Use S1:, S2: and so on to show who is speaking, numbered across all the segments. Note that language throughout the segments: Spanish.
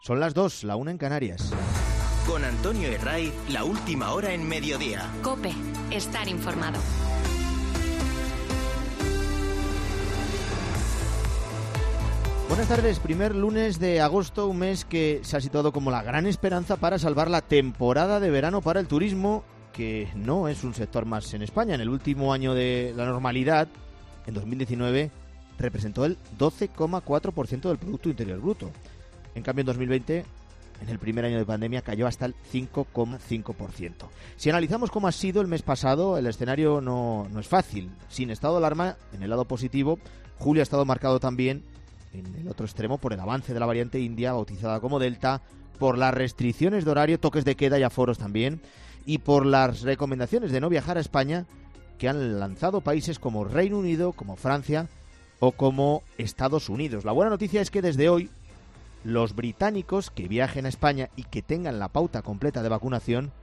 S1: Son las 2, la 1 en Canarias.
S2: Con Antonio Herray, la última hora en mediodía.
S3: COPE, estar informado.
S1: Buenas tardes, primer lunes de agosto, un mes que se ha situado como la gran esperanza para salvar la temporada de verano para el turismo, que no es un sector más en España. En el último año de la normalidad, en 2019, representó el 12,4% del Producto Interior Bruto. En cambio, en 2020, en el primer año de pandemia, cayó hasta el 5,5%. Si analizamos cómo ha sido el mes pasado, el escenario no es fácil. Sin estado de alarma, en el lado positivo, julio ha estado marcado también, en el otro extremo, por el avance de la variante india, bautizada como Delta, por las restricciones de horario, toques de queda y aforos también, y por las recomendaciones de no viajar a España que han lanzado países como Reino Unido, como Francia o como Estados Unidos. La buena noticia es que desde hoy, los británicos que viajen a España y que tengan la pauta completa de vacunación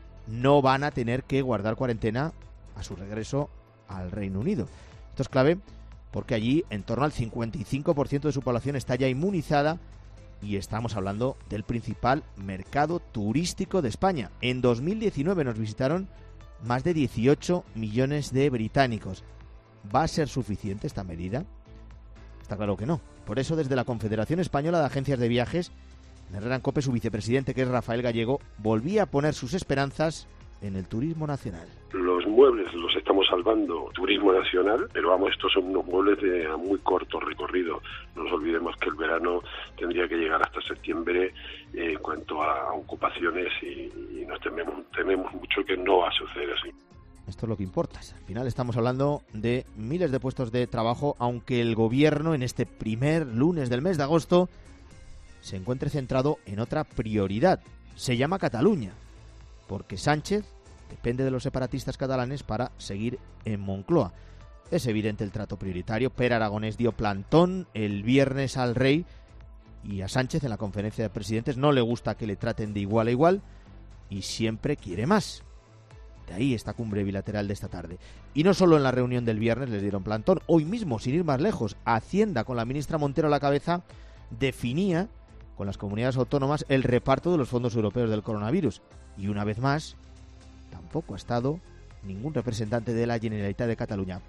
S1: no van a tener que guardar cuarentena a su regreso al Reino Unido. Esto es clave porque allí en torno al 55% de su población está ya inmunizada y estamos hablando del principal mercado turístico de España. En 2019 nos visitaron más de 18 millones de británicos. ¿Va a ser suficiente esta medida? Está claro que no. Por eso, desde la Confederación Española de Agencias de Viajes, en Herrera en COPE, su vicepresidente, que es Rafael Gallego, volvía a poner sus esperanzas en el turismo nacional.
S4: Los muebles los estamos salvando, turismo nacional, pero vamos, estos son unos muebles de muy corto recorrido. No nos olvidemos que el verano tendría que llegar hasta septiembre en cuanto a ocupaciones y nos tememos mucho que no va a suceder así.
S1: Esto es lo que importa. Al final estamos hablando de miles de puestos de trabajo, aunque el gobierno en este primer lunes del mes de agosto se encuentre centrado en otra prioridad. Se llama Cataluña, porque Sánchez depende de los separatistas catalanes para seguir en Moncloa. Es evidente el trato prioritario. Pere Aragonés dio plantón el viernes al rey y a Sánchez en la conferencia de presidentes no le gusta que le traten de igual a igual y siempre quiere más. De ahí esta cumbre bilateral de esta tarde. Y no solo en la reunión del viernes les dieron plantón. Hoy mismo, sin ir más lejos, Hacienda, con la ministra Montero a la cabeza, definía con las comunidades autónomas el reparto de los fondos europeos del coronavirus. Y una vez más, tampoco ha estado ningún representante de la Generalitat de Cataluña.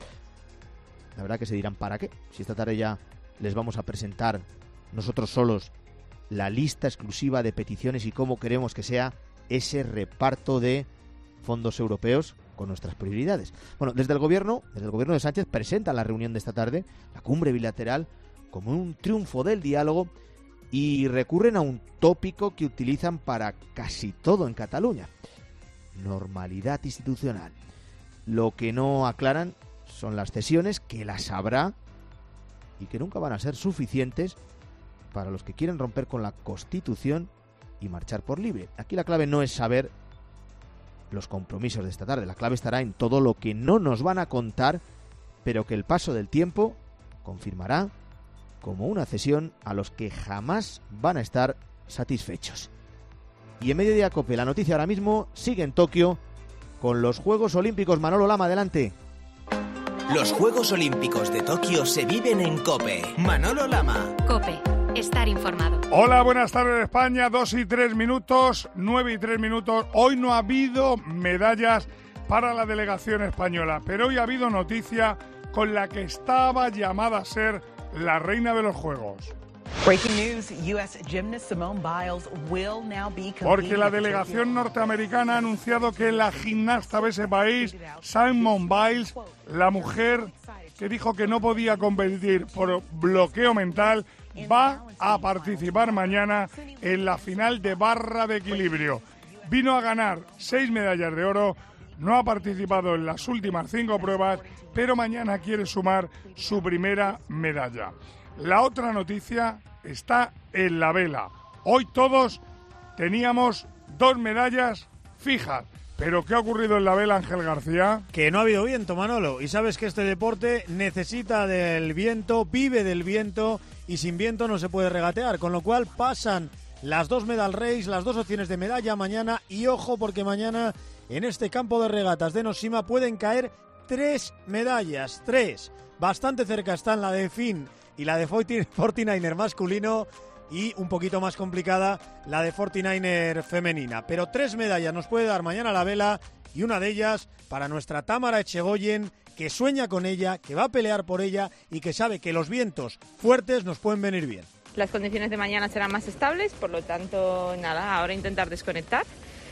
S1: La verdad que se dirán, ¿para qué? Si esta tarde ya les vamos a presentar nosotros solos la lista exclusiva de peticiones y cómo queremos que sea ese reparto de fondos europeos con nuestras prioridades. Bueno, desde el gobierno de Sánchez presentan la reunión de esta tarde, la cumbre bilateral, como un triunfo del diálogo y recurren a un tópico que utilizan para casi todo en Cataluña: normalidad institucional. Lo que no aclaran son las cesiones, que las habrá y que nunca van a ser suficientes para los que quieren romper con la Constitución y marchar por libre. Aquí la clave no es saber los compromisos de esta tarde, la clave estará en todo lo que no nos van a contar, pero que el paso del tiempo confirmará como una cesión a los que jamás van a estar satisfechos. Y en Mediodía COPE, la noticia ahora mismo sigue en Tokio con los Juegos Olímpicos. Manolo Lama, adelante.
S2: Los Juegos Olímpicos de Tokio se viven en COPE. Manolo Lama.
S3: COPE, estar informado.
S5: Hola, buenas tardes España, 2 y 3 minutos, 9 y 3 minutos. Hoy no ha habido medallas para la delegación española, pero hoy ha habido noticia con la que estaba llamada a ser la reina de los Juegos.
S6: Breaking news, US gymnast Simone Biles will now be competing.
S5: Porque la delegación norteamericana ha anunciado que la gimnasta de ese país, Simone Biles, la mujer que dijo que no podía competir por bloqueo mental, va a participar mañana en la final de barra de equilibrio. Vino a ganar 6 medallas de oro, no ha participado en las últimas 5 pruebas, pero mañana quiere sumar su primera medalla. La otra noticia está en la vela. Hoy todos teníamos 2 medallas fijas. ¿Pero qué ha ocurrido en la vela, Ángel García?
S7: Que no ha habido viento, Manolo. Y sabes que este deporte necesita del viento, vive del viento, y sin viento no se puede regatear. Con lo cual pasan las 2 medal race, las 2 opciones de medalla mañana. Y ojo, porque mañana en este campo de regatas de Enoshima pueden caer 3 medallas. 3. Bastante cerca están la de Finn y la de 49er masculino, y un poquito más complicada la de 49er femenina. Pero 3 medallas nos puede dar mañana la vela, y una de ellas para nuestra Tamara Echegoyen, que sueña con ella, que va a pelear por ella y que sabe que los vientos fuertes nos pueden venir bien.
S8: Las condiciones de mañana serán más estables, por lo tanto, nada, ahora intentar desconectar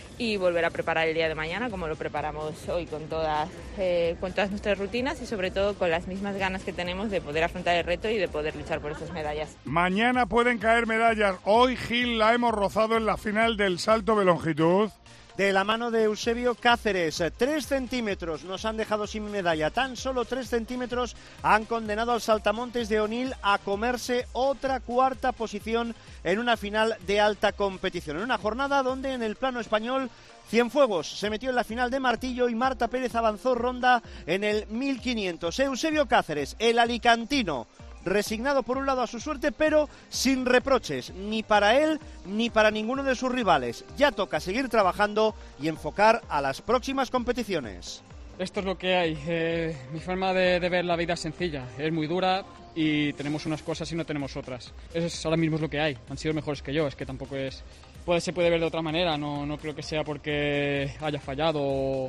S8: y volver a preparar el día de mañana como lo preparamos hoy con todas nuestras rutinas y sobre todo con las mismas ganas que tenemos de poder afrontar el reto y de poder luchar por esas medallas.
S5: Mañana pueden caer medallas. Hoy, Gil, la hemos rozado en la final del salto de longitud.
S9: De la mano de Eusebio Cáceres, 3 centímetros nos han dejado sin medalla. Tan solo 3 centímetros han condenado al saltamontes de Onil a comerse otra 4ª posición en una final de alta competición. En una jornada donde en el plano español Cienfuegos se metió en la final de martillo y Marta Pérez avanzó ronda en el 1500. Eusebio Cáceres, el alicantino, resignado por un lado a su suerte, pero sin reproches, ni para él ni para ninguno de sus rivales. Ya toca seguir trabajando y enfocar a las próximas competiciones.
S10: Esto es lo que hay. Mi forma de ver la vida es sencilla, es muy dura y tenemos unas cosas y no tenemos otras. Eso ahora mismo es lo que hay. Han sido mejores que yo, es que tampoco es... se puede ver de otra manera, no creo que sea porque haya fallado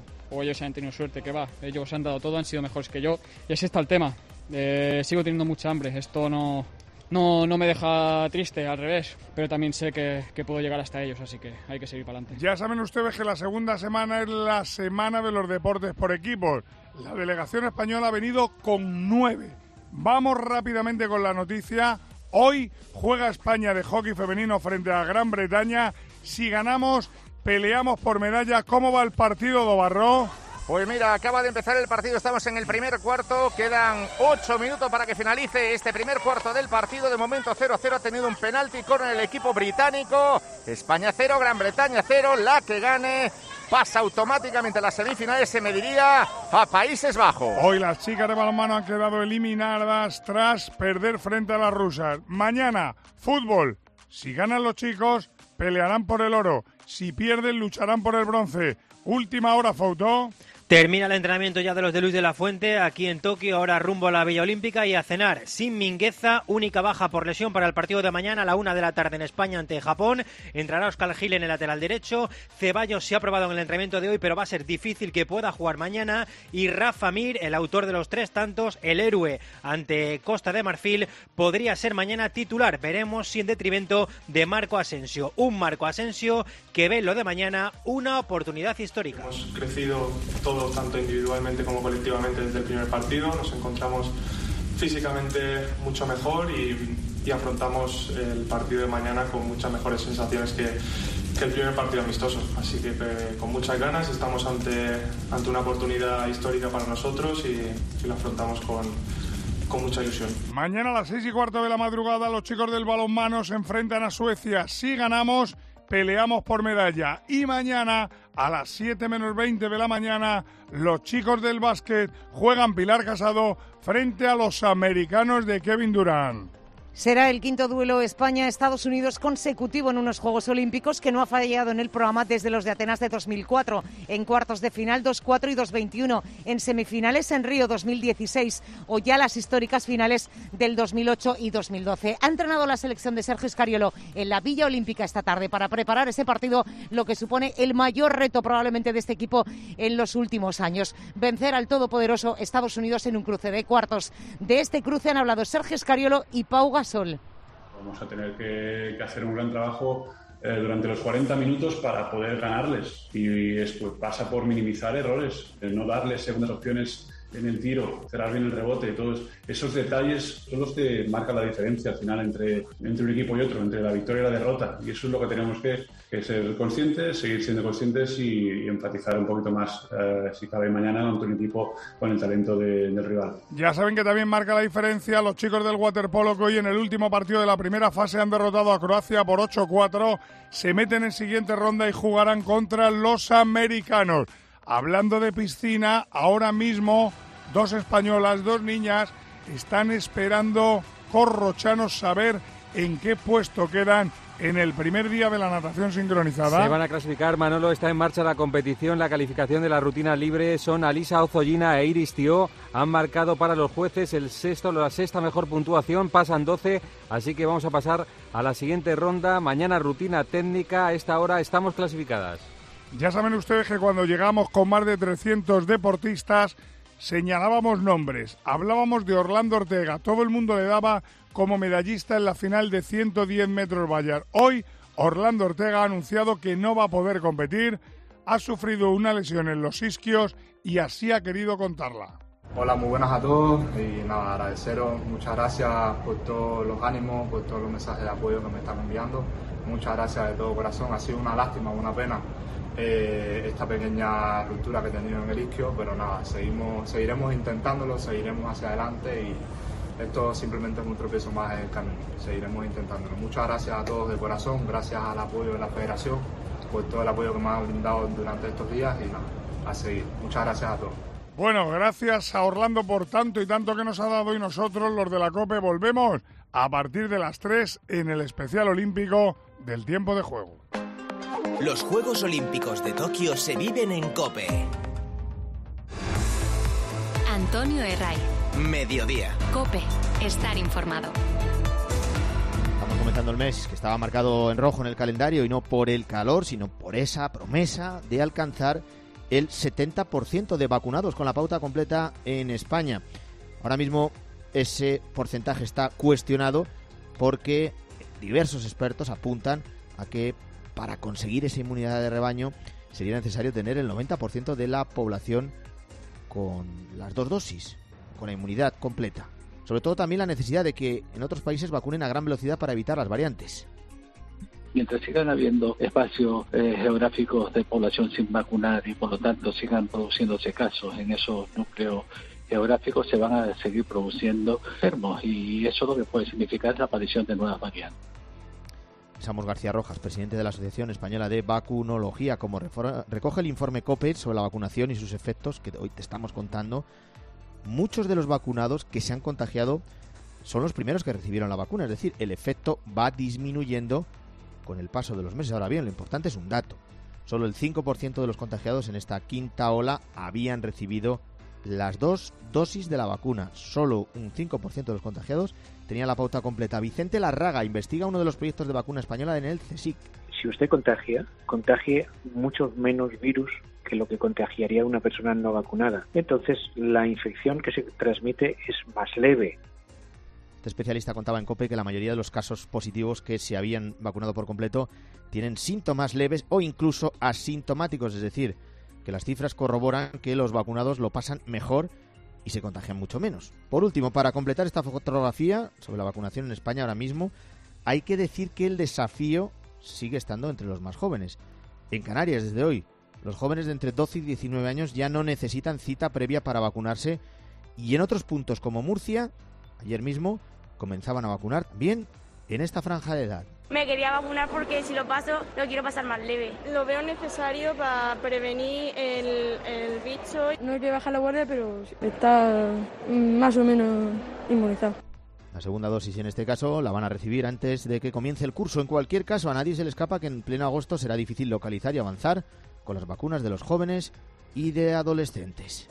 S10: o ellos hayan tenido suerte, que va. Ellos han dado todo, han sido mejores que yo y así está el tema. Sigo teniendo mucha hambre, esto no me deja triste, al revés, pero también sé que puedo llegar hasta ellos, así que hay que seguir para adelante.
S5: Ya saben ustedes que la segunda semana es la semana de los deportes por equipos. La delegación española ha venido con 9. Vamos rápidamente con la noticia. Hoy juega España de hockey femenino frente a Gran Bretaña. Si ganamos, peleamos por medalla. ¿Cómo va el partido, Dobarró?
S11: Pues mira, acaba de empezar el partido, estamos en el primer cuarto, quedan 8 minutos para que finalice este primer cuarto del partido. De momento 0-0, ha tenido un penalti con el equipo británico. España 0, Gran Bretaña 0, la que gane pasa automáticamente a las semifinales, se mediría a Países Bajos.
S5: Hoy las chicas de balonmano han quedado eliminadas tras perder frente a las rusas. Mañana, fútbol. Si ganan los chicos, pelearán por el oro. Si pierden, lucharán por el bronce. Última hora, Foutó.
S12: Termina el entrenamiento ya de los de Luis de la Fuente aquí en Tokio, ahora rumbo a la Villa Olímpica y a cenar. Sin Mingueza, única baja por lesión para el partido de mañana a la 1 de la tarde en España ante Japón. Entrará Óscar Gil en el lateral derecho. Ceballos se ha probado en el entrenamiento de hoy, pero va a ser difícil que pueda jugar mañana. Y Rafa Mir, el autor de los 3 tantos, el héroe ante Costa de Marfil, podría ser mañana titular. Veremos si en detrimento de Marco Asensio. Un Marco Asensio que ve lo de mañana una oportunidad histórica.
S13: Hemos crecido todo, tanto individualmente como colectivamente, desde el primer partido. Nos encontramos físicamente mucho mejor y afrontamos el partido de mañana con muchas mejores sensaciones que el primer partido amistoso. Así que con muchas ganas, estamos ante una oportunidad histórica para nosotros y lo afrontamos con mucha ilusión.
S5: Mañana a las 6:15 de la madrugada los chicos del balonmano se enfrentan a Suecia. Si ganamos, peleamos por medalla. Y mañana a las 7:20 de la mañana los chicos del básquet juegan Pilar Casado frente a los americanos de Kevin Durant.
S14: Será el quinto duelo España-Estados Unidos consecutivo en unos Juegos Olímpicos que no ha fallado en el programa desde los de Atenas de 2004. En cuartos de final 2-4 y 2-21. En semifinales en Río 2016 o ya las históricas finales del 2008 y 2012. Ha entrenado la selección de Sergio Scariolo en la Villa Olímpica esta tarde para preparar ese partido, lo que supone el mayor reto probablemente de este equipo en los últimos años. Vencer al todopoderoso Estados Unidos en un cruce de cuartos. De este cruce han hablado Sergio Scariolo y Pau Gasol.
S15: Vamos a tener que hacer un gran trabajo durante los 40 minutos para poder ganarles y esto pasa por minimizar errores, no darles segundas opciones en el tiro, cerrar bien el rebote, todos esos detalles son los que marcan la diferencia al final entre un equipo y otro, entre la victoria y la derrota, y eso es lo que tenemos que ser conscientes, seguir siendo conscientes y enfatizar un poquito más si cabe mañana ante un equipo con el talento del rival.
S5: Ya saben que también marca la diferencia los chicos del waterpolo, que hoy en el último partido de la primera fase han derrotado a Croacia por 8-4, se meten en siguiente ronda y jugarán contra los americanos. Hablando de piscina, ahora mismo 2 españolas, 2 niñas, están esperando corrochanos saber en qué puesto quedan en el primer día de la natación sincronizada.
S16: Se van a clasificar, Manolo, está en marcha la competición, la calificación de la rutina libre. Son Alisa Ozollina e Iris Tió. Han marcado para los jueces la sexta mejor puntuación, pasan 12, así que vamos a pasar a la siguiente ronda. Mañana rutina técnica, a esta hora estamos clasificadas.
S5: Ya saben ustedes que cuando llegamos con más de 300 deportistas, señalábamos nombres, hablábamos de Orlando Ortega, todo el mundo le daba como medallista en la final de 110 metros vallas. Hoy, Orlando Ortega ha anunciado que no va a poder competir, ha sufrido una lesión en los isquios y así ha querido contarla.
S17: Hola, muy buenas a todos y nada, agradeceros, muchas gracias por todos los ánimos, por todos los mensajes de apoyo que me están enviando, muchas gracias de todo corazón, ha sido una lástima, una pena esta pequeña ruptura que he tenido en el isquio, pero nada, seguiremos intentándolo, seguiremos hacia adelante y esto simplemente es un tropiezo más en el camino, seguiremos intentándolo. Muchas gracias a todos de corazón, gracias al apoyo de la federación, por todo el apoyo que me han brindado durante estos días y nada, a seguir. Muchas gracias a todos.
S5: Bueno, gracias a Orlando por tanto y tanto que nos ha dado y nosotros, los de la COPE, volvemos a partir de las 3 en el especial olímpico del tiempo de juego.
S2: Los Juegos Olímpicos de Tokio se viven en COPE.
S3: Antonio Herray.
S2: Mediodía.
S3: COPE. Estar informado.
S1: Estamos comenzando el mes que estaba marcado en rojo en el calendario y no por el calor, sino por esa promesa de alcanzar el 70% de vacunados con la pauta completa en España. Ahora mismo ese porcentaje está cuestionado porque diversos expertos apuntan a que para conseguir esa inmunidad de rebaño sería necesario tener el 90% de la población con las 2 dosis, con la inmunidad completa. Sobre todo también la necesidad de que en otros países vacunen a gran velocidad para evitar las variantes.
S18: Mientras sigan habiendo espacios geográficos de población sin vacunar y por lo tanto sigan produciéndose casos en esos núcleos geográficos, se van a seguir produciendo enfermos y eso lo que puede significar la aparición de nuevas variantes.
S1: Samos García Rojas, presidente de la Asociación Española de Vacunología, como recoge el informe COPE sobre la vacunación y sus efectos que hoy te estamos contando. Muchos de los vacunados que se han contagiado son los primeros que recibieron la vacuna, es decir, el efecto va disminuyendo con el paso de los meses. Ahora bien, lo importante es un dato. Solo el 5% de los contagiados en esta quinta ola habían recibido las 2 dosis de la vacuna. Solo un 5% de los contagiados tenía la pauta completa. Vicente Larraga investiga uno de los proyectos de vacuna española en el CSIC.
S19: Si usted contagia mucho menos virus que lo que contagiaría una persona no vacunada. Entonces, la infección que se transmite es más leve.
S1: Este especialista contaba en COPE que la mayoría de los casos positivos que se habían vacunado por completo tienen síntomas leves o incluso asintomáticos, es decir, que las cifras corroboran que los vacunados lo pasan mejor y se contagian mucho menos. Por último, para completar esta fotografía sobre la vacunación en España ahora mismo, hay que decir que el desafío sigue estando entre los más jóvenes. En Canarias, desde hoy, los jóvenes de entre 12 y 19 años ya no necesitan cita previa para vacunarse y en otros puntos como Murcia, ayer mismo, comenzaban a vacunar bien en esta franja de edad.
S20: Me quería vacunar porque si lo paso, lo quiero pasar más leve.
S21: Lo veo necesario para prevenir el bicho. No hay que bajar la guardia, pero está más o menos inmunizado.
S1: La segunda dosis en este caso la van a recibir antes de que comience el curso. En cualquier caso, a nadie se le escapa que en pleno agosto será difícil localizar y avanzar con las vacunas de los jóvenes y de adolescentes.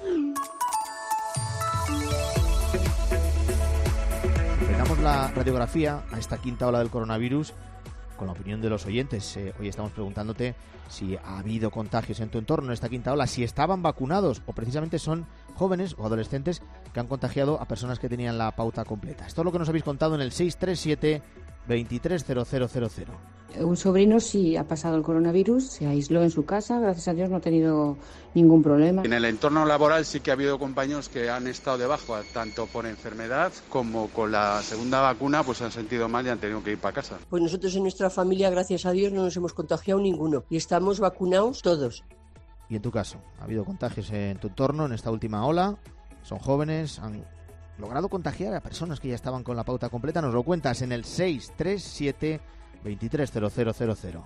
S1: Damos la radiografía a esta quinta ola del coronavirus con la opinión de los oyentes. Hoy estamos preguntándote si ha habido contagios en tu entorno en esta quinta ola, si estaban vacunados o precisamente son jóvenes o adolescentes que han contagiado a personas que tenían la pauta completa. Esto es lo que nos habéis contado en el 637 230000.
S22: Un sobrino sí ha pasado el coronavirus, se aisló en su casa, gracias a Dios no ha tenido ningún problema.
S23: En el entorno laboral sí que ha habido compañeros que han estado de baja, tanto por enfermedad como con la segunda vacuna, pues se han sentido mal y han tenido que ir para casa.
S24: Pues nosotros en nuestra familia, gracias a Dios, no nos hemos contagiado ninguno y estamos vacunados todos.
S1: ¿Y en tu caso? ¿Ha habido contagios en tu entorno en esta última ola? ¿Son jóvenes? ¿Han logrado contagiar a personas que ya estaban con la pauta completa? Nos lo cuentas en el 637 230000.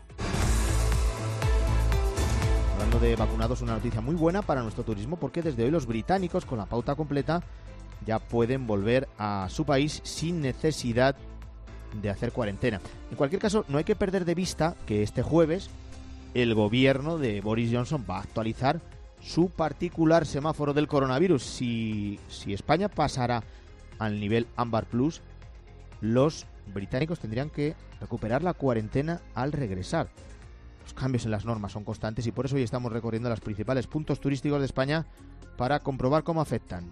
S1: Hablando de vacunados, una noticia muy buena para nuestro turismo porque desde hoy los británicos con la pauta completa ya pueden volver a su país sin necesidad de hacer cuarentena. En cualquier caso, no hay que perder de vista que este jueves el gobierno de Boris Johnson va a actualizar su particular semáforo del coronavirus. Si España pasara al nivel Ámbar Plus, los británicos tendrían que recuperar la cuarentena al regresar. Los cambios en las normas son constantes y por eso hoy estamos recorriendo los principales puntos turísticos de España para comprobar cómo afectan.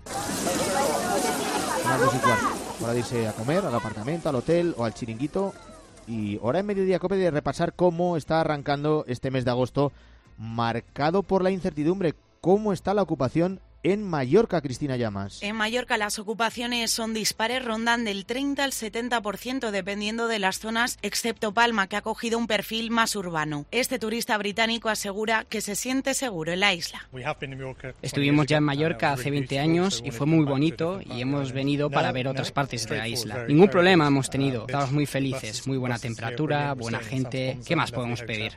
S1: Las 2:15, hora de irse a comer, al apartamento, al hotel o al chiringuito. Y hora en Mediodía Cope de repasar cómo está arrancando este mes de agosto, marcado por la incertidumbre. ¿Cómo está la ocupación en Mallorca, Cristina Llamas?
S4: En Mallorca las ocupaciones son dispares, rondan del 30 al 70% dependiendo de las zonas, excepto Palma, que ha cogido un perfil más urbano. Este turista británico asegura que se siente seguro en la isla.
S6: Estuvimos ya en Mallorca hace 20 años y fue muy bonito y hemos venido para ver otras partes de la isla. Ningún problema hemos tenido, estamos muy felices, muy buena temperatura, buena gente. ¿Qué más podemos pedir?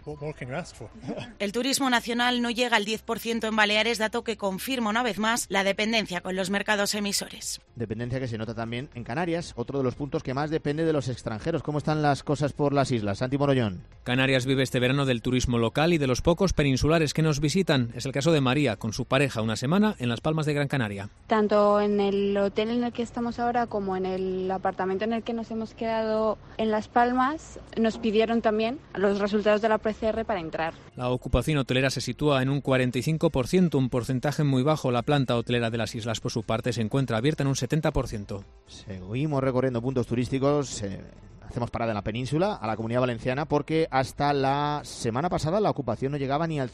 S4: El turismo nacional no llega al 10% en Baleares, dato que confirma una vez más la dependencia con los mercados emisores.
S1: Dependencia que se nota también en Canarias, otro de los puntos que más depende de los extranjeros. ¿Cómo están las cosas por las islas? Santi Morollón.
S7: Canarias vive este verano del turismo local y de los pocos peninsulares que nos visitan. Es el caso de María, con su pareja, una semana en Las Palmas de Gran Canaria.
S8: Tanto en el hotel en el que estamos ahora como en el apartamento en el que nos hemos quedado en Las Palmas, nos pidieron también los resultados de la PCR para entrar.
S7: La ocupación hotelera se sitúa en un 45%, un porcentaje muy bajo. La planta hotelera de las islas, por su parte, se encuentra abierta en un 70%.
S1: Seguimos recorriendo puntos turísticos. Hacemos parada en la península, a la Comunidad Valenciana, porque hasta la semana pasada la ocupación no llegaba ni al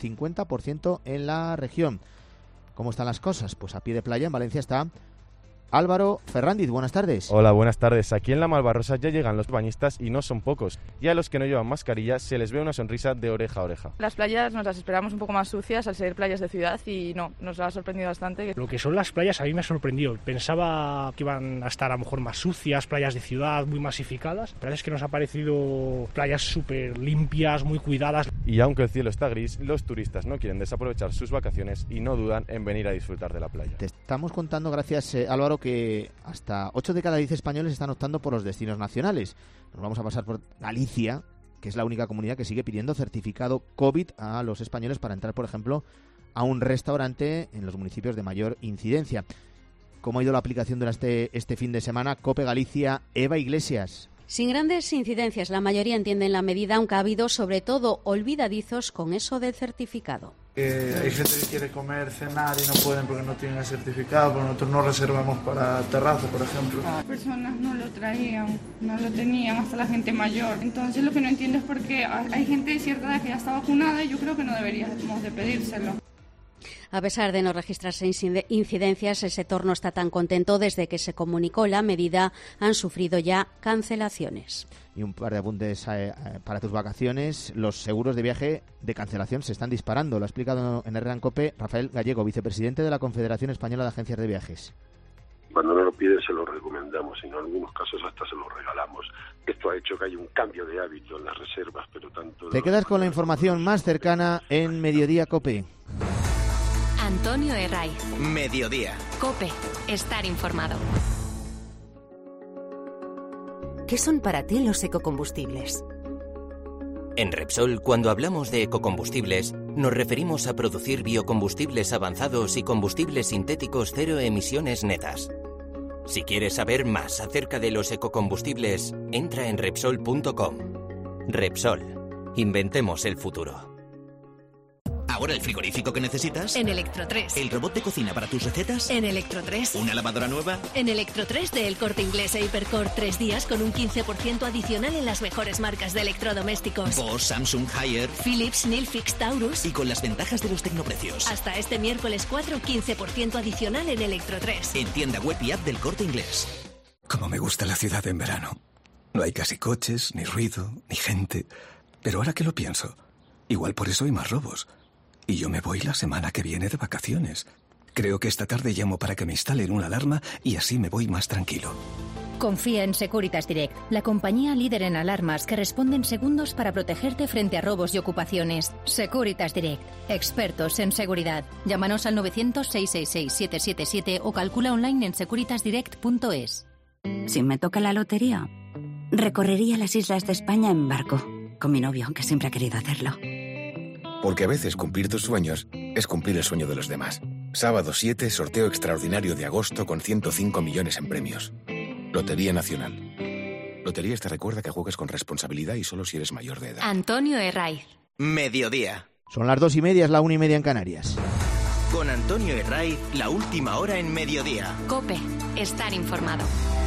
S1: 50% en la región. ¿Cómo están las cosas? Pues a pie de playa en Valencia está Álvaro Ferrandiz. Buenas tardes.
S25: Hola, buenas tardes. Aquí en la Malvarrosa ya llegan los bañistas y no son pocos. Y a los que no llevan mascarilla se les ve una sonrisa de oreja a oreja.
S26: Las playas nos las esperamos un poco más sucias al ser playas de ciudad y no, nos ha sorprendido bastante.
S27: Lo que son las playas a mí me ha sorprendido. Pensaba que iban a estar a lo mejor más sucias, playas de ciudad muy masificadas. La verdad es que nos ha parecido playas súper limpias, muy cuidadas.
S25: Y aunque el cielo está gris, los turistas no quieren desaprovechar sus vacaciones y no dudan en venir a disfrutar de la playa.
S1: Te estamos contando, gracias Álvaro, que hasta 8 de cada 10 españoles están optando por los destinos nacionales. Nos vamos a pasar por Galicia, que es la única comunidad que sigue pidiendo certificado COVID a los españoles para entrar, por ejemplo, a un restaurante en los municipios de mayor incidencia. ¿Cómo ha ido la aplicación durante este fin de semana? COPE Galicia, Eva Iglesias.
S28: Sin grandes incidencias, la mayoría entienden la medida, aunque ha habido sobre todo olvidadizos con eso del certificado.
S29: Hay gente que quiere comer, cenar y no pueden porque no tienen el certificado, porque nosotros no reservamos para terraza, por ejemplo.
S30: Las personas no lo traían, no lo tenían, hasta la gente mayor. Entonces lo que no entiendo es por qué hay gente de cierta edad que ya está vacunada y yo creo que no deberíamos de pedírselo.
S28: A pesar de no registrarse incidencias, el sector no está tan contento. Desde que se comunicó la medida, han sufrido ya cancelaciones.
S1: Y un par de apuntes para tus vacaciones. Los seguros de viaje de cancelación se están disparando. Lo ha explicado en RAN COPE Rafael Gallego, vicepresidente de la Confederación Española de Agencias de Viajes.
S31: Cuando no lo piden se lo recomendamos y en algunos casos hasta se lo regalamos. Esto ha hecho que haya un cambio de hábito en las reservas, pero tanto...
S1: Te quedas con la información más cercana en Mediodía COPE.
S3: Antonio Herray.
S2: Mediodía.
S3: COPE. Estar informado.
S32: ¿Qué son para ti los ecocombustibles?
S33: En Repsol, cuando hablamos de ecocombustibles, nos referimos a producir biocombustibles avanzados y combustibles sintéticos cero emisiones netas. Si quieres saber más acerca de los ecocombustibles, entra en Repsol.com. Repsol. Inventemos el futuro.
S2: ¿Ahora el frigorífico que necesitas?
S3: En Electro 3.
S2: ¿El robot de cocina para tus recetas?
S3: En Electro 3.
S2: ¿Una lavadora nueva?
S3: En Electro 3 de El Corte Inglés e Hipercore, 3 días con un 15% adicional en las mejores marcas de electrodomésticos.
S2: Bosch, Samsung, Haier,
S3: Philips, Nilfix, Taurus.
S2: Y con las ventajas de los tecnoprecios.
S3: Hasta este miércoles 4, 15% adicional en Electro 3.
S2: En tienda web y app del Corte Inglés.
S34: Como me gusta la ciudad en verano. No hay casi coches, ni ruido, ni gente. Pero ahora que lo pienso, igual por eso hay más robos. Y yo me voy la semana que viene de vacaciones. Creo que esta tarde llamo para que me instalen una alarma y así me voy más tranquilo.
S35: Confía en Securitas Direct, la compañía líder en alarmas que responde en segundos para protegerte frente a robos y ocupaciones. Securitas Direct, expertos en seguridad. Llámanos al 900-666-777 o calcula online en securitasdirect.es.
S36: Si me toca la lotería,
S5: Recorrería las islas de España en barco, con mi novio, que siempre ha querido hacerlo.
S9: Porque a veces cumplir tus sueños es cumplir el sueño de los demás. Sábado 7, sorteo extraordinario de agosto con 105 millones en premios. Lotería Nacional. Loterías te recuerda que juegues con responsabilidad y solo si eres mayor de edad.
S3: Antonio Herraiz.
S2: Mediodía.
S1: Son las 2:30, es la 1:30 en Canarias.
S2: Con Antonio Herraiz, la última hora en Mediodía.
S3: COPE. Estar informado.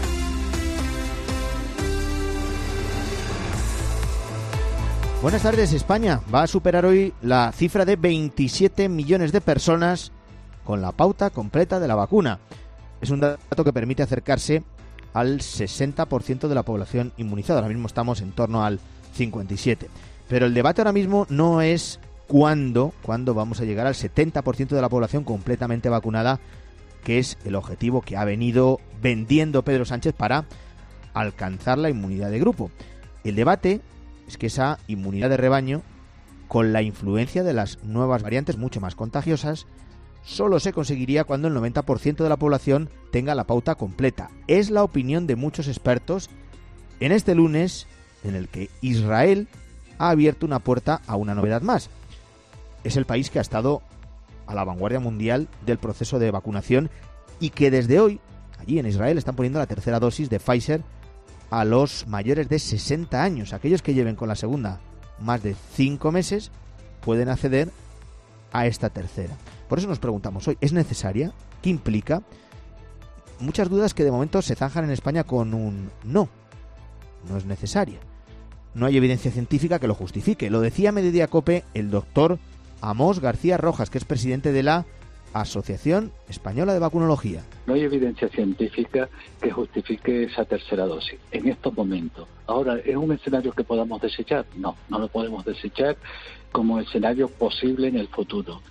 S1: Buenas tardes. España va a superar hoy la cifra de 27 millones de personas con la pauta completa de la vacuna. Es un dato que permite acercarse al 60% de la población inmunizada. Ahora mismo estamos en torno al 57%. Pero el debate ahora mismo no es cuándo vamos a llegar al 70% de la población completamente vacunada, que es el objetivo que ha venido vendiendo Pedro Sánchez para alcanzar la inmunidad de grupo. El debate es que esa inmunidad de rebaño, con la influencia de las nuevas variantes mucho más contagiosas, solo se conseguiría cuando el 90% de la población tenga la pauta completa. Es la opinión de muchos expertos en este lunes en el que Israel ha abierto una puerta a una novedad más. Es el país que ha estado a la vanguardia mundial del proceso de vacunación y que desde hoy, allí en Israel, están poniendo la tercera dosis de Pfizer a los mayores de 60 años. Aquellos que lleven con la segunda más de 5 meses pueden acceder a esta tercera. Por eso nos preguntamos hoy, ¿es necesaria? ¿Qué implica? Muchas dudas que de momento se zanjan en España con un no. No es necesaria. No hay evidencia científica que lo justifique. Lo decía a Mediodía COPE el doctor Amós García Rojas, que es presidente de la Asociación Española de Vacunología.
S10: No hay evidencia científica que justifique esa tercera dosis en estos momentos. Ahora, ¿es un escenario que podamos desechar? No lo podemos desechar como escenario posible en el futuro.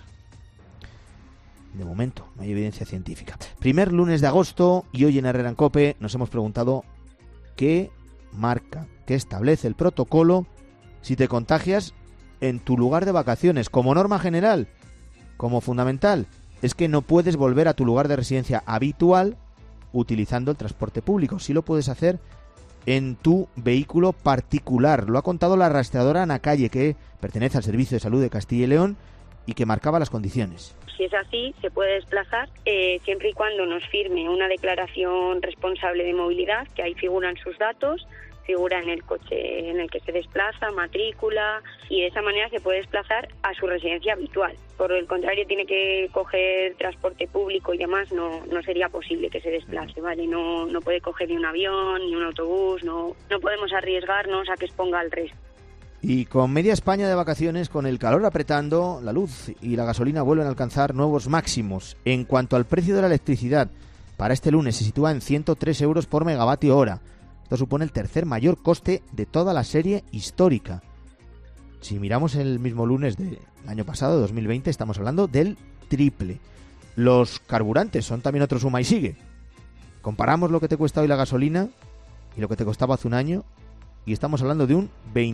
S1: De momento, no hay evidencia científica. Primer lunes de agosto y hoy en Herrera en COPE nos hemos preguntado qué marca, qué establece el protocolo si te contagias en tu lugar de vacaciones. Como norma general, como fundamental, es que no puedes volver a tu lugar de residencia habitual utilizando el transporte público. Sí lo puedes hacer en tu vehículo particular. Lo ha contado la rastreadora Ana Calle, que pertenece al Servicio de Salud de Castilla y León y que marcaba las condiciones.
S11: Si es así, se puede desplazar siempre y cuando nos firme una declaración responsable de movilidad, que ahí figuran sus datos, figura en el coche en el que se desplaza, matrícula, y de esa manera se puede desplazar a su residencia habitual. Por el contrario, tiene que coger transporte público y demás, no sería posible que se desplace, ¿vale? No puede coger ni un avión, ni un autobús, no podemos arriesgarnos a que exponga al resto.
S1: Y con media España de vacaciones, con el calor apretando, la luz y la gasolina vuelven a alcanzar nuevos máximos. En cuanto al precio de la electricidad, para este lunes se sitúa en 103 euros por megavatio hora. Esto supone el tercer mayor coste de toda la serie histórica. Si miramos el mismo lunes del año pasado, 2020, estamos hablando del triple. Los carburantes son también otro suma y sigue. Comparamos lo que te cuesta hoy la gasolina y lo que te costaba hace un año y estamos hablando de un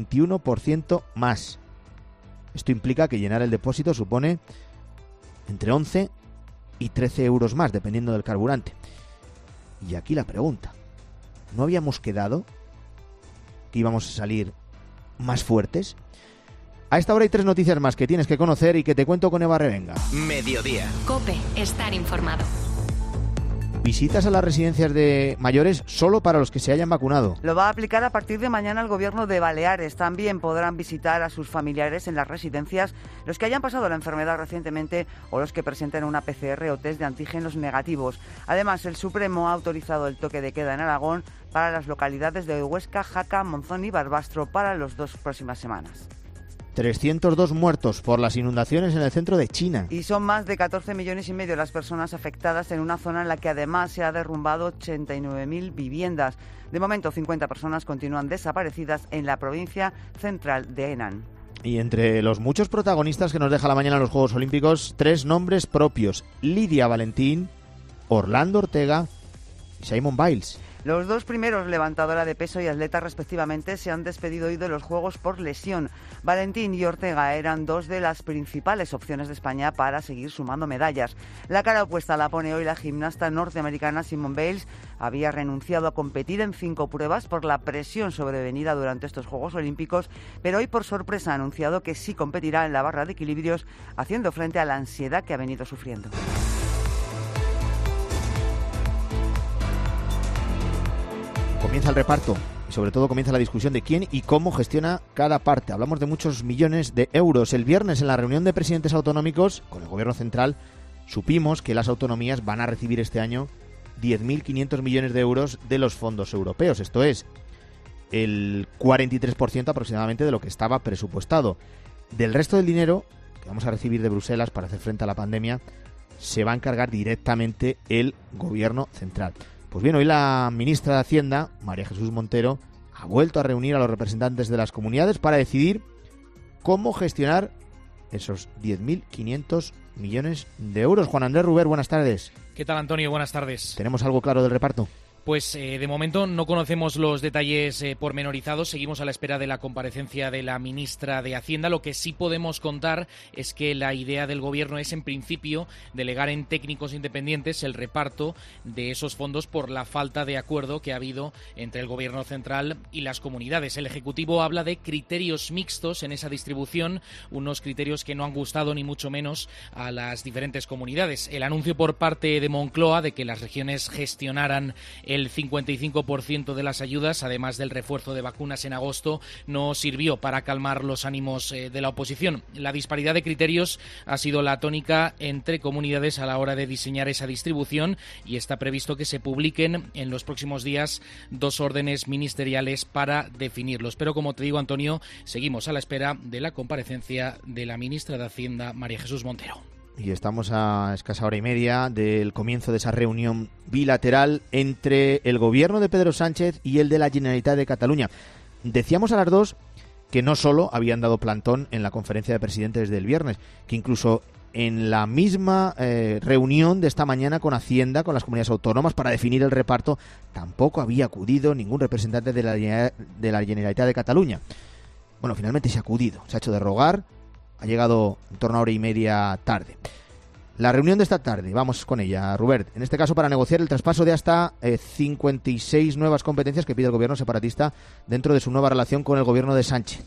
S1: 21% más. Esto implica que llenar el depósito supone entre 11 y 13 euros más, dependiendo del carburante. Y aquí la pregunta. ¿No habíamos quedado que íbamos a salir más fuertes? A esta hora hay 3 noticias más que tienes que conocer y que te cuento con Eva Revenga.
S2: Mediodía.
S3: COPE. Estar informado.
S1: Visitas a las residencias de mayores solo para los que se hayan vacunado.
S12: Lo va a aplicar a partir de mañana el Gobierno de Baleares. También podrán visitar a sus familiares en las residencias los que hayan pasado la enfermedad recientemente o los que presenten una PCR o test de antígenos negativos. Además, el Supremo ha autorizado el toque de queda en Aragón para las localidades de Huesca, Jaca, Monzón y Barbastro para las 2 próximas semanas.
S1: 302 muertos por las inundaciones en el centro de China.
S12: Y son más de 14,5 millones las personas afectadas en una zona en la que además se ha derrumbado 89.000 viviendas. De momento, 50 personas continúan desaparecidas en la provincia central de Henan.
S1: Y entre los muchos protagonistas que nos deja la mañana en los Juegos Olímpicos, 3 nombres propios: Lidia Valentín, Orlando Ortega y Simone Biles.
S12: Los dos primeros, levantadora de peso y atleta respectivamente, se han despedido hoy de los Juegos por lesión. Valentín y Ortega eran dos de las principales opciones de España para seguir sumando medallas. La cara opuesta la pone hoy la gimnasta norteamericana Simone Biles. Había renunciado a competir en 5 pruebas por la presión sobrevenida durante estos Juegos Olímpicos, pero hoy por sorpresa ha anunciado que sí competirá en la barra de equilibrios, haciendo frente a la ansiedad que ha venido sufriendo.
S1: Comienza el reparto y sobre todo comienza la discusión de quién y cómo gestiona cada parte. Hablamos de muchos millones de euros. El viernes, en la reunión de presidentes autonómicos con el Gobierno central, supimos que las autonomías van a recibir este año 10.500 millones de euros de los fondos europeos. Esto es el 43% aproximadamente de lo que estaba presupuestado. Del resto del dinero que vamos a recibir de Bruselas para hacer frente a la pandemia, se va a encargar directamente el Gobierno central. Pues bien, hoy la ministra de Hacienda, María Jesús Montero, ha vuelto a reunir a los representantes de las comunidades para decidir cómo gestionar esos 10.500 millones de euros. Juan Andrés Ruber, buenas tardes.
S4: ¿Qué tal, Antonio? Buenas tardes.
S1: ¿Tenemos algo claro del reparto?
S4: Pues de momento no conocemos los detalles pormenorizados. Seguimos a la espera de la comparecencia de la ministra de Hacienda. Lo que sí podemos contar es que la idea del Gobierno es, en principio, delegar en técnicos independientes el reparto de esos fondos por la falta de acuerdo que ha habido entre el Gobierno central y las comunidades. El Ejecutivo habla de criterios mixtos en esa distribución, unos criterios que no han gustado ni mucho menos a las diferentes comunidades. El anuncio por parte de Moncloa de que las regiones gestionaran el 55% de las ayudas, además del refuerzo de vacunas en agosto, no sirvió para calmar los ánimos de la oposición. La disparidad de criterios ha sido la tónica entre comunidades a la hora de diseñar esa distribución y está previsto que se publiquen en los próximos días 2 órdenes ministeriales para definirlos. Pero, como te digo, Antonio, seguimos a la espera de la comparecencia de la ministra de Hacienda, María Jesús Montero.
S1: Y estamos a escasa hora y media del comienzo de esa reunión bilateral entre el gobierno de Pedro Sánchez y el de la Generalitat de Cataluña. Decíamos a las dos que no solo habían dado plantón en la conferencia de presidentes del viernes, que incluso en la misma reunión de esta mañana con Hacienda, con las comunidades autónomas, para definir el reparto, tampoco había acudido ningún representante de la Generalitat de Cataluña. Bueno, finalmente se ha acudido, se ha hecho de rogar. Ha llegado en torno a hora y media tarde. La reunión de esta tarde, vamos con ella, Robert, en este caso para negociar el traspaso de hasta 56 nuevas competencias que pide el gobierno separatista dentro de su nueva relación con el gobierno de Sánchez.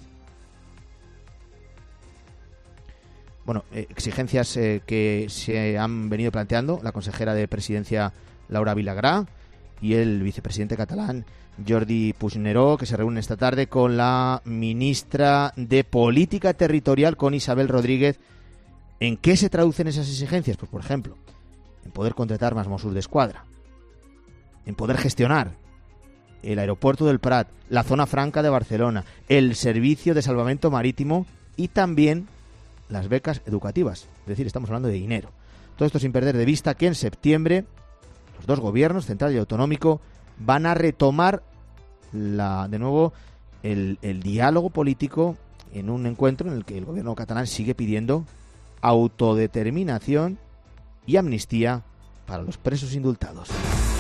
S1: Bueno, exigencias que se han venido planteando la consejera de Presidencia, Laura Vilagrà, y el vicepresidente catalán, Jordi Puigneró, que se reúne esta tarde con la ministra de Política Territorial, con Isabel Rodríguez. ¿En qué se traducen esas exigencias? Pues, por ejemplo, en poder contratar más Mossos d'Esquadra, en poder gestionar el aeropuerto del Prat, la zona franca de Barcelona, el servicio de salvamento marítimo y también las becas educativas. Es decir, estamos hablando de dinero. Todo esto sin perder de vista que en septiembre los dos gobiernos, central y autonómico, van a retomar de nuevo el diálogo político en un encuentro en el que el gobierno catalán sigue pidiendo autodeterminación y amnistía para los presos indultados.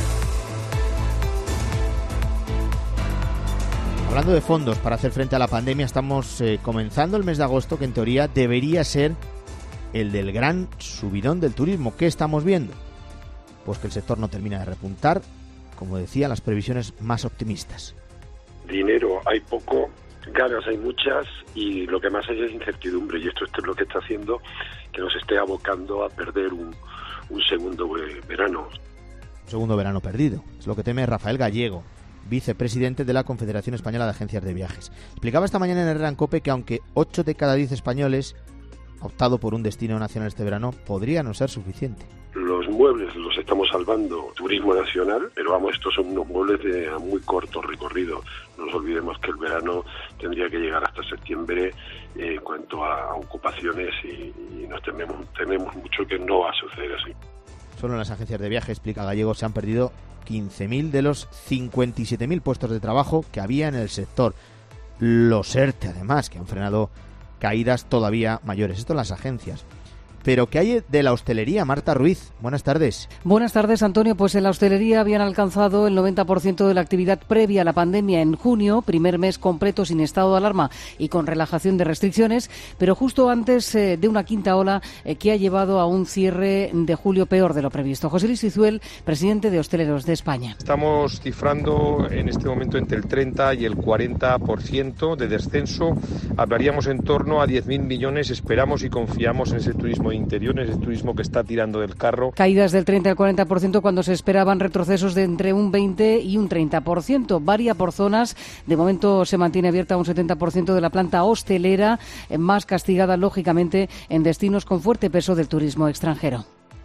S1: Hablando de fondos para hacer frente a la pandemia, estamos comenzando el mes de agosto, que en teoría debería ser el del gran subidón del turismo. ¿Qué estamos viendo? Pues que el sector no termina de repuntar, como decía, las previsiones más optimistas.
S31: Dinero hay poco, ganas hay muchas y lo que más hay es incertidumbre, y esto es lo que está haciendo que nos esté abocando a perder un segundo verano.
S1: Un segundo verano perdido, es lo que teme Rafael Gallego, vicepresidente de la Confederación Española de Agencias de Viajes. Explicaba esta mañana en Herrera en COPE que aunque 8 de cada 10 españoles ha optado por un destino nacional este verano, podría no ser suficiente.
S31: Los muebles los estamos salvando turismo nacional, pero vamos, estos son unos muebles de muy corto recorrido. No nos olvidemos que el verano tendría que llegar hasta septiembre en cuanto a ocupaciones y nos tememos mucho que no va a suceder así.
S1: Solo en las agencias de viaje, explica Gallego, se han perdido 15.000 de los 57.000 puestos de trabajo que había en el sector. Los ERTE, además, que han frenado caídas todavía mayores. Esto en las agencias. Pero ¿qué hay de la hostelería? Marta Ruiz, buenas tardes.
S6: Buenas tardes, Antonio. Pues en la hostelería habían alcanzado el 90% de la actividad previa a la pandemia en junio, primer mes completo sin estado de alarma y con relajación de restricciones, pero justo antes de una quinta ola que ha llevado a un cierre de julio peor de lo previsto. José Luis Izuel, presidente de Hosteleros de España.
S7: Estamos cifrando en este momento entre el 30 y el 40% de descenso. Hablaríamos en torno a 10.000 millones. Esperamos y confiamos en ese turismo interior, en ese turismo que está tirando del carro.
S6: Caídas del 30 al 40% cuando se esperaban retrocesos de entre un 20 y un 30%. Varía por zonas. De momento se mantiene abierta un 70% de la planta hostelera, más castigada lógicamente en destinos con fuerte peso del turismo extranjero.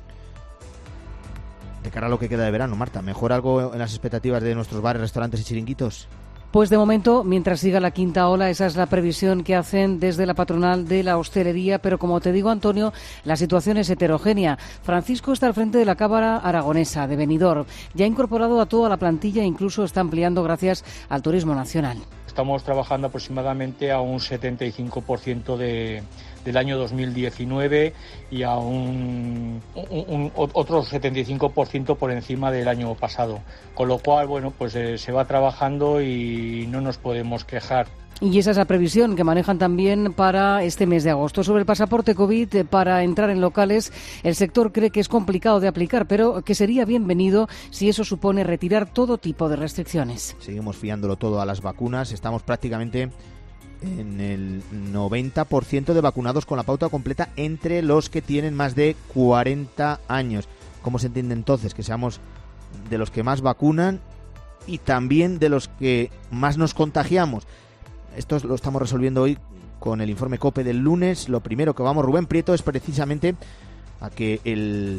S1: De cara a lo que queda de verano, Marta, ¿mejora algo en las expectativas de nuestros bares, restaurantes y chiringuitos?
S6: Pues de momento, mientras siga la quinta ola, esa es la previsión que hacen desde la patronal de la hostelería, pero como te digo, Antonio, la situación es heterogénea. Francisco está al frente de la Cámara Aragonesa de Benidorm. Ya ha incorporado a toda la plantilla e incluso está ampliando gracias al turismo nacional.
S8: Estamos trabajando aproximadamente a un 75% del año 2019 y a otro 75% por encima del año pasado. Con lo cual, bueno, pues se va trabajando y no nos podemos quejar.
S6: Y esa es la previsión que manejan también para este mes de agosto. Sobre el pasaporte COVID para entrar en locales, el sector cree que es complicado de aplicar, pero que sería bienvenido si eso supone retirar todo tipo de restricciones.
S1: Seguimos fiándolo todo a las vacunas. Estamos prácticamente en el 90% de vacunados con la pauta completa entre los que tienen más de 40 años. ¿Cómo se entiende entonces que seamos de los que más vacunan y también de los que más nos contagiamos? Esto lo estamos resolviendo hoy con el informe COPE del lunes. Lo primero que vamos, Rubén Prieto, es precisamente a que el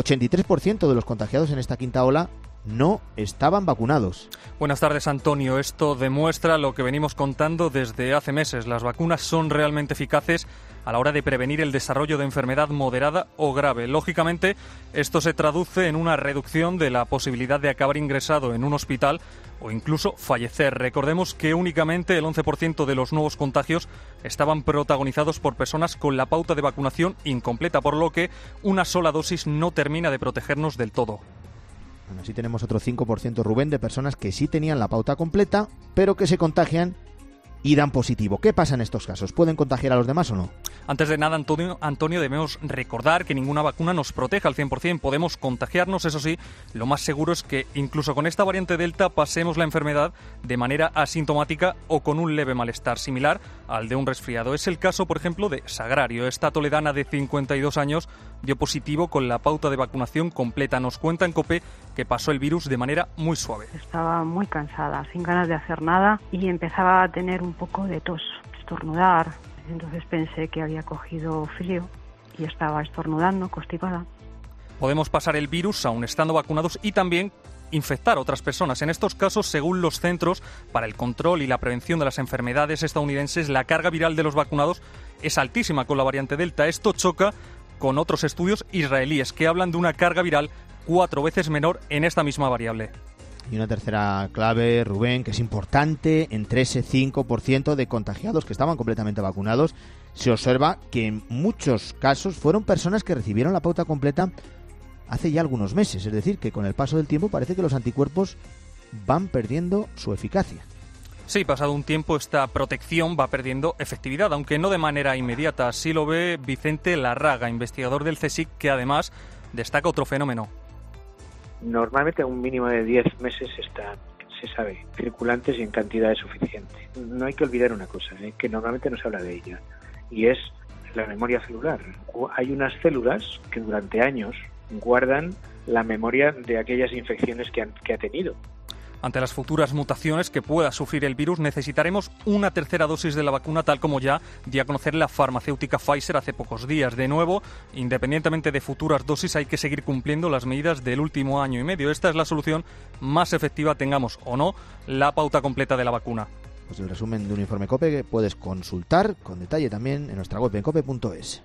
S1: 83% de los contagiados en esta quinta ola no estaban vacunados.
S13: Buenas tardes, Antonio. Esto demuestra lo que venimos contando desde hace meses. Las vacunas son realmente eficaces a la hora de prevenir el desarrollo de enfermedad moderada o grave. Lógicamente, esto se traduce en una reducción de la posibilidad de acabar ingresado en un hospital o incluso fallecer. Recordemos que únicamente el 11% de los nuevos contagios estaban protagonizados por personas con la pauta de vacunación incompleta, por lo que una sola dosis no termina de protegernos del todo.
S1: Bueno, así tenemos otro 5%, Rubén, de personas que sí tenían la pauta completa, pero que se contagian y dan positivo. ¿Qué pasa en estos casos? ¿Pueden contagiar a los demás o no?
S13: Antes de nada, Antonio, debemos recordar que ninguna vacuna nos protege al 100%. Podemos contagiarnos, eso sí, lo más seguro es que incluso con esta variante Delta pasemos la enfermedad de manera asintomática o con un leve malestar similar al de un resfriado. Es el caso, por ejemplo, de Sagrario. Esta toledana de 52 años dio positivo con la pauta de vacunación completa. Nos cuenta en COPE que pasó el virus de manera muy suave.
S14: Estaba muy cansada, sin ganas de hacer nada y empezaba a tener un poco de tos, estornudar. Entonces pensé que había cogido frío y estaba estornudando, constipada.
S13: Podemos pasar el virus aún estando vacunados y también infectar a otras personas. En estos casos, según los Centros para el Control y la Prevención de las Enfermedades estadounidenses, la carga viral de los vacunados es altísima con la variante Delta. Esto choca con otros estudios israelíes que hablan de una carga viral 4 veces menor en esta misma variable.
S1: Y una tercera clave, Rubén, que es importante, entre ese 5% de contagiados que estaban completamente vacunados, se observa que en muchos casos fueron personas que recibieron la pauta completa hace ya algunos meses. Es decir, que con el paso del tiempo parece que los anticuerpos van perdiendo su eficacia.
S13: Sí, pasado un tiempo esta protección va perdiendo efectividad, aunque no de manera inmediata. Así lo ve Vicente Larraga, investigador del CSIC, que además destaca otro fenómeno.
S15: Normalmente a un mínimo de 10 meses están, se sabe, circulantes y en cantidades suficientes. No hay que olvidar una cosa, que normalmente no se habla de ella, y es la memoria celular. Hay unas células que durante años guardan la memoria de aquellas infecciones que ha tenido.
S13: Ante las futuras mutaciones que pueda sufrir el virus, necesitaremos una tercera dosis de la vacuna, tal como ya dio a conocer la farmacéutica Pfizer hace pocos días. De nuevo, independientemente de futuras dosis, hay que seguir cumpliendo las medidas del último año y medio. Esta es la solución más efectiva, tengamos o no la pauta completa de la vacuna.
S1: Pues el resumen de un informe COPE que puedes consultar con detalle también en nuestra web en cope.es.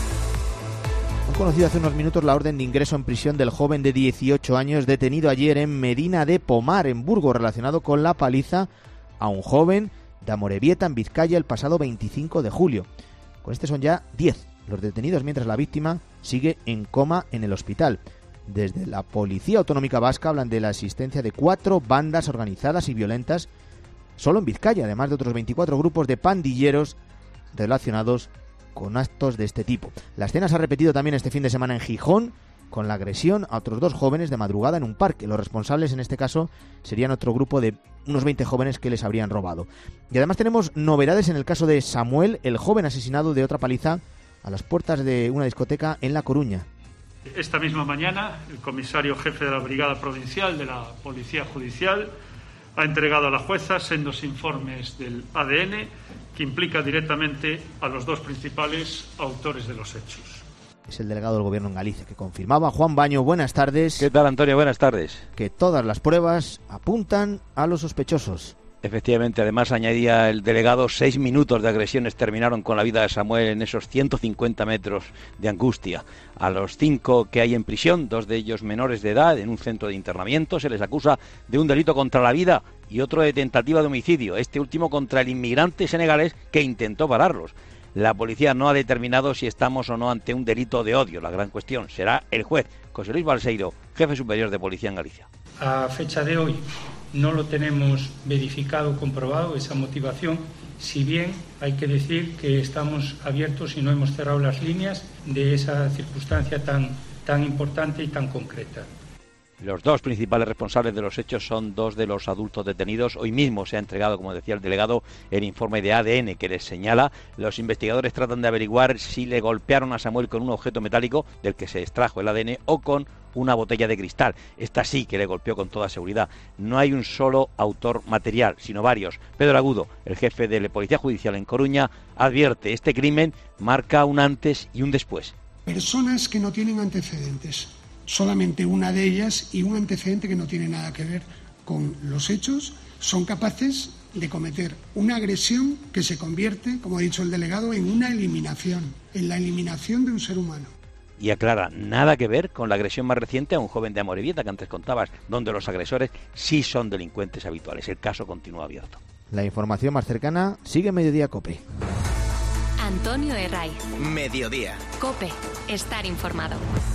S1: Han conocido hace unos minutos la orden de ingreso en prisión del joven de 18 años detenido ayer en Medina de Pomar, en Burgos, relacionado con la paliza a un joven de Amorebieta, en Vizcaya, el pasado 25 de julio. Con este son ya 10 los detenidos mientras la víctima sigue en coma en el hospital. Desde la Policía Autonómica Vasca hablan de la existencia de 4 bandas organizadas y violentas solo en Vizcaya, además de otros 24 grupos de pandilleros relacionados con actos de este tipo. La escena se ha repetido también este fin de semana en Gijón, con la agresión a otros 2 jóvenes de madrugada en un parque. Los responsables en este caso serían otro grupo de unos 20 jóvenes que les habrían robado. Y además tenemos novedades en el caso de Samuel, el joven asesinado de otra paliza a las puertas de una discoteca en La Coruña.
S16: Esta misma mañana, el comisario jefe de la Brigada Provincial de la Policía Judicial ha entregado a la jueza sendos informes del ADN que implica directamente a los 2 principales autores de los hechos. Es el delegado del Gobierno en Galicia que confirmaba. Juan Baño, buenas tardes.
S17: ¿Qué tal, Antonio? Buenas tardes.
S1: Que todas las pruebas apuntan a los sospechosos.
S17: Efectivamente, además añadía el delegado, 6 minutos de agresiones terminaron con la vida de Samuel en esos 150 metros de angustia. A los 5 que hay en prisión, 2 de ellos menores de edad, en un centro de internamiento, se les acusa de un delito contra la vida y otro de tentativa de homicidio, este último contra el inmigrante senegalés que intentó pararlos. La policía no ha determinado si estamos o no ante un delito de odio. La gran cuestión será el juez José Luis Balseiro, jefe superior de policía en Galicia.
S18: A fecha de hoy no lo tenemos verificado, comprobado, esa motivación, si bien hay que decir que estamos abiertos y no hemos cerrado las líneas de esa circunstancia tan importante y tan concreta.
S17: Los 2 principales responsables de los hechos son 2 de los adultos detenidos. Hoy mismo se ha entregado, como decía el delegado, el informe de ADN que les señala. Los investigadores tratan de averiguar si le golpearon a Samuel con un objeto metálico del que se extrajo el ADN o con una botella de cristal. Esta sí que le golpeó con toda seguridad. No hay un solo autor material, sino varios. Pedro Agudo, el jefe de la Policía Judicial en Coruña, advierte: este crimen marca un antes y un después.
S19: Personas que no tienen antecedentes. Solamente una de ellas y un antecedente que no tiene nada que ver con los hechos, son capaces de cometer una agresión que se convierte, como ha dicho el delegado, en una eliminación, en la eliminación de un ser humano.
S17: Y aclara, nada que ver con la agresión más reciente a un joven de Amorebieta que antes contabas, donde los agresores sí son delincuentes habituales. El caso continúa abierto.
S1: La información más cercana sigue en Mediodía COPE.
S3: Antonio Herray.
S2: Mediodía.
S3: COPE. Estar informado.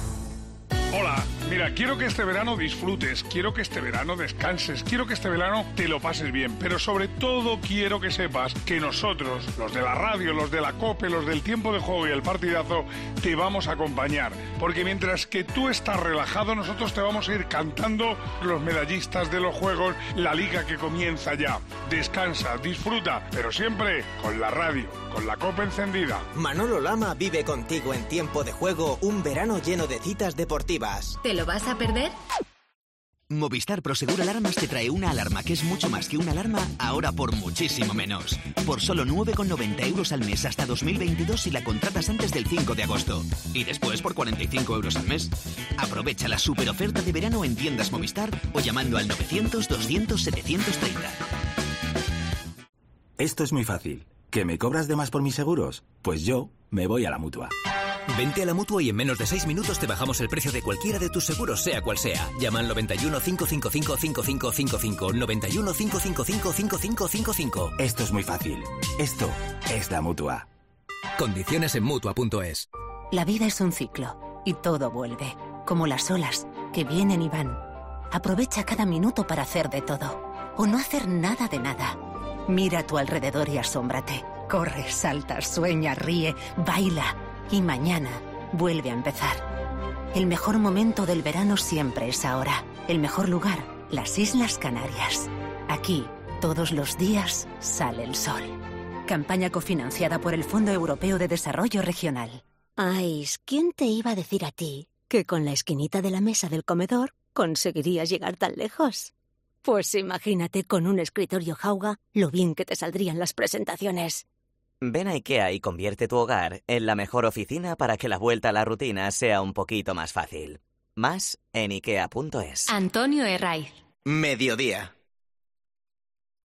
S20: Hola, mira, quiero que este verano disfrutes, quiero que este verano descanses, quiero que este verano te lo pases bien, pero sobre todo quiero que sepas que nosotros, los de la radio, los de la COPE, los del tiempo de juego y el partidazo, te vamos a acompañar, porque mientras que tú estás relajado, nosotros te vamos a ir cantando los medallistas de los juegos, la liga que comienza ya. Descansa, disfruta, pero siempre con la radio, con la COPE encendida.
S2: Manolo Lama vive contigo en tiempo de juego un verano lleno de citas deportivas.
S3: ¿Te lo vas a perder?
S21: Movistar Prosegur Alarmas te trae una alarma que es mucho más que una alarma, ahora por muchísimo menos. Por solo 9,90 € al mes hasta 2022 si la contratas antes del 5 de agosto. Y después por 45 € al mes. Aprovecha la super oferta de verano en tiendas Movistar o llamando al 900 200 730.
S22: Esto es muy fácil. ¿Que me cobras de más por mis seguros? Pues yo me voy a la Mutua.
S23: Vente a la Mutua y en menos de 6 minutos te bajamos el precio de cualquiera de tus seguros, sea cual sea. Llama al 91 555 5555. 91 555 5555.
S22: Esto es muy fácil. Esto es la Mutua.
S23: Condiciones en Mutua.es.
S32: La vida es un ciclo y todo vuelve, como las olas que vienen y van. Aprovecha cada minuto para hacer de todo o no hacer nada de nada. Mira a tu alrededor y asómbrate. Corre, salta, sueña, ríe, baila. Y mañana vuelve a empezar. El mejor momento del verano siempre es ahora. El mejor lugar, las Islas Canarias. Aquí, todos los días, sale el sol. Campaña cofinanciada por el Fondo Europeo de Desarrollo Regional.
S24: Ay, ¿quién te iba a decir a ti que con la esquinita de la mesa del comedor conseguirías llegar tan lejos? Pues imagínate con un escritorio Jauga lo bien que te saldrían las presentaciones.
S25: Ven a IKEA y convierte tu hogar en la mejor oficina para que la vuelta a la rutina sea un poquito más fácil. Más en IKEA.es.
S3: Antonio Herray.
S2: Mediodía.